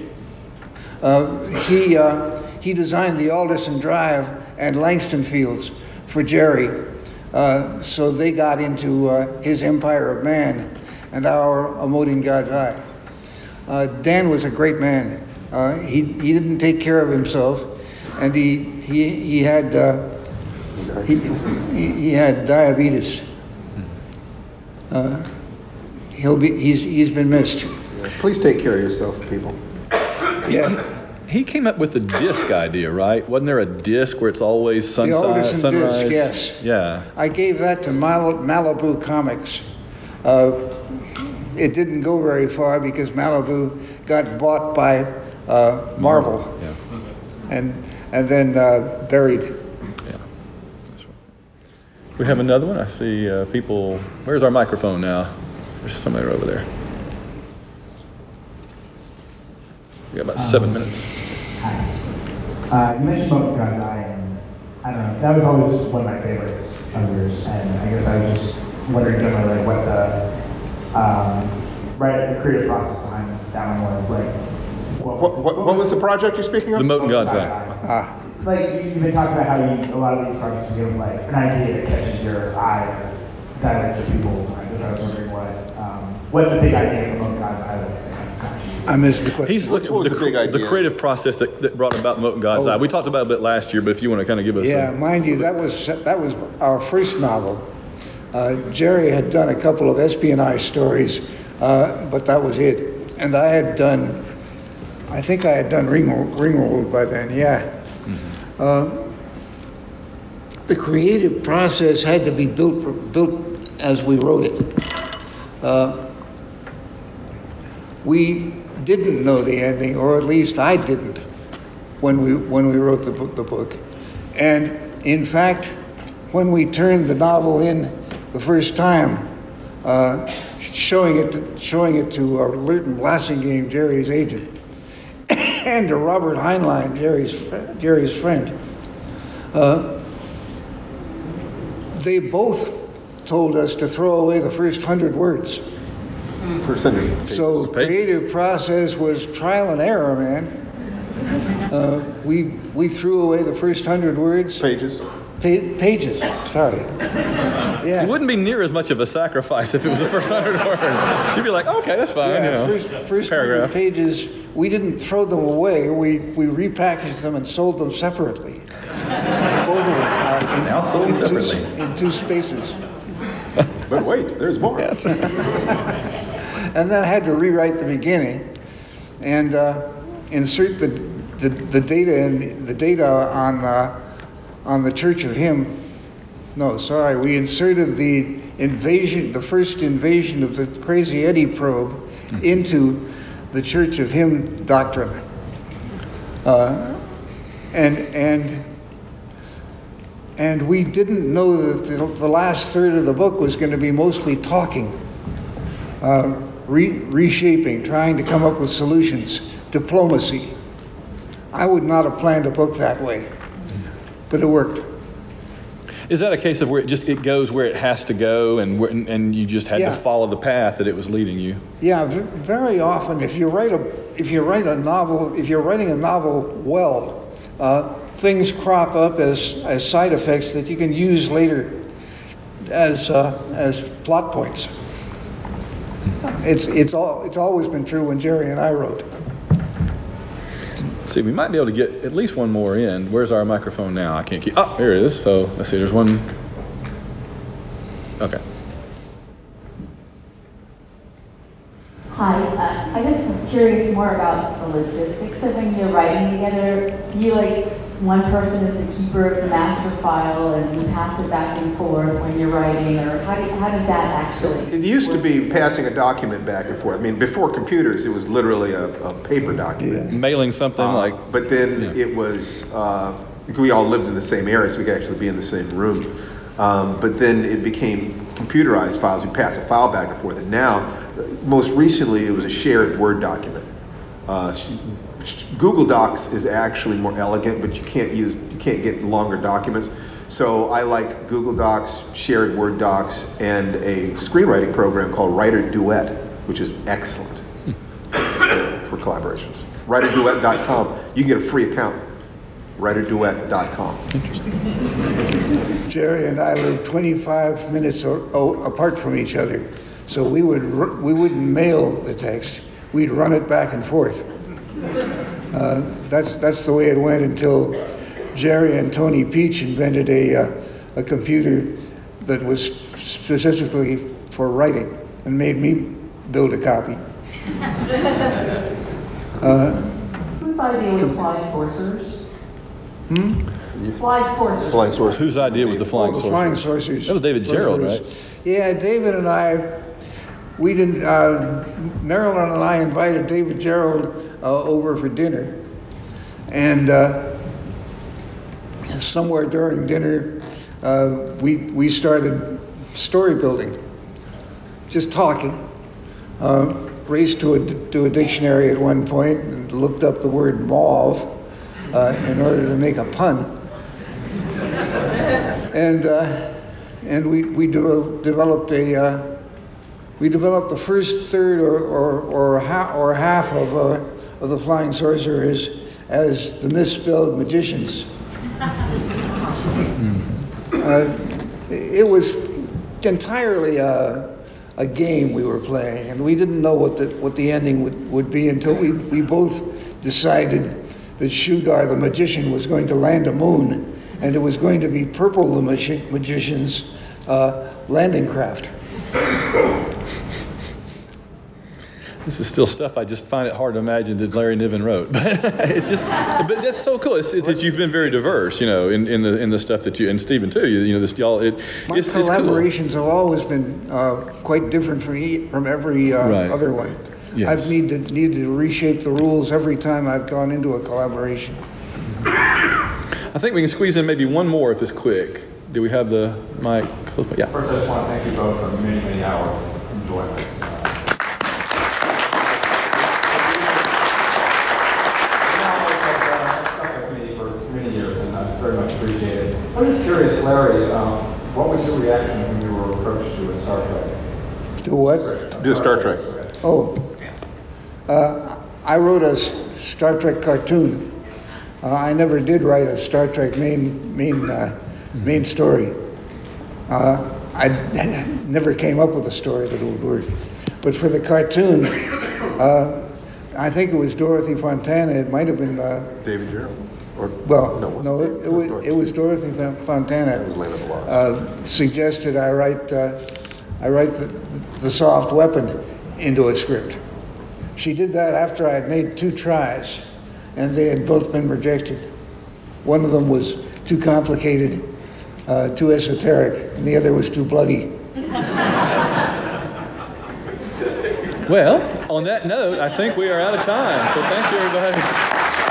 Speaker 6: He designed the Alderson Drive and Langston Fields for Jerry, so they got into his Empire of Man and our Amodian God's Eye. Dan was a great man. He didn't take care of himself, and he had diabetes. He's been missed.
Speaker 5: Please take care of yourself, people.
Speaker 6: Yeah.
Speaker 2: He came up with the disc idea, right? Wasn't there a disc where it's always
Speaker 6: The Alderson
Speaker 2: sunrise?
Speaker 6: disc, yes.
Speaker 2: Yeah.
Speaker 6: I gave that to Malibu Comics. It didn't go very far because Malibu got bought by Marvel.
Speaker 2: Yeah.
Speaker 6: And then buried.
Speaker 2: Yeah. That's right. We have another one. I see people. Where's our microphone now? There's somebody over there. We got about 7 minutes.
Speaker 11: Hi. You mentioned Moat in God's Eye, and I don't know, that was always just one of my favorites of yours, and I guess I was just wondering generally like what the creative process behind that one was. Like,
Speaker 5: what was the project you're speaking of?
Speaker 2: The Moat in God's Eye.
Speaker 11: Like, you've been talking about how a lot of these projects you give like an idea that catches your eye or directs your people's eye. I guess I was wondering what the big idea for Moat in God's Eye was.
Speaker 6: I missed the question.
Speaker 2: He's looking at the creative process that brought about Moat in God's Eye. We talked about it a bit last year, but if you want to kind of give us
Speaker 6: mind you, that was our first novel. Jerry had done a couple of espionage stories, but that was it. And I think I had done Ringworld by then, yeah. Mm-hmm. The creative process had to be built as we wrote it. We didn't know the ending, or at least I didn't, when we wrote the book. And in fact, when we turned the novel in the first time, showing it to Lurton Blassingame, Jerry's agent, and to Robert Heinlein, Jerry's friend, they both told us to throw away the first 100 words. So creative process was trial and error, man. We threw away the first 100 words.
Speaker 5: Pages.
Speaker 6: Pages. Sorry. Yeah.
Speaker 2: It wouldn't be near as much of a sacrifice if it was the first 100 words. You'd be like, okay, that's fine.
Speaker 6: Yeah, first paragraph. 100 pages. We didn't throw them away. We repackaged them and sold them separately. Both of them.
Speaker 2: Now sold separately.
Speaker 6: In two spaces.
Speaker 5: But wait, there's more.
Speaker 2: Yeah, that's right.
Speaker 6: And then I had to rewrite the beginning and insert the data on the Church of Him. No, sorry, we inserted the first invasion of the Crazy Eddie probe into the Church of Him doctrine, and we didn't know that the last third of the book was going to be mostly talking. Reshaping, trying to come up with solutions, diplomacy. I would not have planned a book that way, but it worked.
Speaker 2: Is that a case of where it goes where it has to go, and you just had to follow the path that it was leading you?
Speaker 6: Yeah, very often, if you're writing a novel well, things crop up as side effects that you can use later as plot points. It's always been true when Jerry and I wrote.
Speaker 2: See, we might be able to get at least one more in. Where's our microphone now? I can't keep. Oh, here it is. So let's see. There's one. Okay.
Speaker 12: Hi. I just was curious more about the logistics of when you're writing together. Do you one person is the keeper of the master file and you pass it back and forth when you're writing, or how does that actually?
Speaker 5: It used to be passing a document back and forth. I mean, before computers, it was literally a paper document.
Speaker 2: Yeah. Mailing something
Speaker 5: But then it was, we all lived in the same area, so we could actually be in the same room. But then it became computerized files. You pass a file back and forth. And now, most recently, it was a shared Word document. Google Docs is actually more elegant, but you can't get longer documents. So I like Google Docs, shared Word docs, and a screenwriting program called Writer Duet, which is excellent for collaborations. WriterDuet.com. You can get a free account. WriterDuet.com.
Speaker 2: Interesting.
Speaker 6: Jerry and I lived 25 minutes apart from each other, so we wouldn't mail the text. We'd run it back and forth. That's the way it went until Jerry and Tony Peach invented a computer that was specifically for writing and made me build a copy.
Speaker 10: Whose idea was flying saucers? Flying saucers.
Speaker 4: Flying saucers.
Speaker 2: Whose idea was the flying
Speaker 6: The
Speaker 2: saucers?
Speaker 6: flying saucers.
Speaker 2: That was David Gerald, right?
Speaker 6: Yeah, David and I, we didn't, Marilyn and I invited David Gerald over for dinner. And somewhere during dinner, we started story building, just talking. Raced to a dictionary at one point and looked up the word mauve in order to make a pun. And we developed the first third or half of the Flying Sorcerers as the misspelled magicians. It was entirely a game we were playing, and we didn't know what the ending would be until we both decided that Shugar the magician was going to land a moon, and it was going to be Purple the magician's landing craft.
Speaker 2: This is still stuff I just find it hard to imagine that Larry Niven wrote. But it's just, but that's so cool. It's that you've been very diverse, in the stuff that you, and Stephen too. This y'all.
Speaker 6: My collaborations have always been quite different from every other one.
Speaker 2: Yes.
Speaker 6: I've needed to reshape the rules every time I've gone into a collaboration.
Speaker 2: I think we can squeeze in maybe one more if it's quick. Do we have the mic? Yeah.
Speaker 7: First, I just want to thank you both for many, many hours of enjoyment. Very much appreciated. I'm just curious, Larry, what was your reaction when you were approached to a Star Trek?
Speaker 6: To what?
Speaker 4: Do a Star Trek.
Speaker 6: Oh, I wrote a Star Trek cartoon. I never did write a Star Trek main story. I never came up with a story that would work. But for the cartoon, I think it was Dorothy Fontana. It might have been
Speaker 4: David Gerald.
Speaker 6: It was Dorothy Fontana.
Speaker 4: It was Land of the Lost.
Speaker 6: Suggested I write the soft weapon into a script. She did that after I had made 2 tries, and they had both been rejected. One of them was too complicated, too esoteric, and the other was too bloody.
Speaker 2: Well, on that note, I think we are out of time. So thank you, everybody.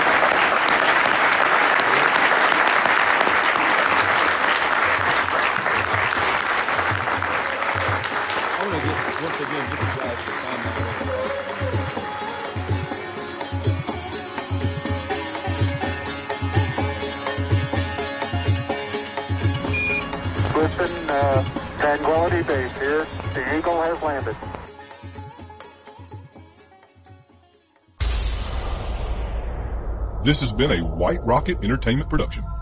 Speaker 13: Tranquility Base here. The Eagle has landed.
Speaker 1: This has been a White Rocket Entertainment production.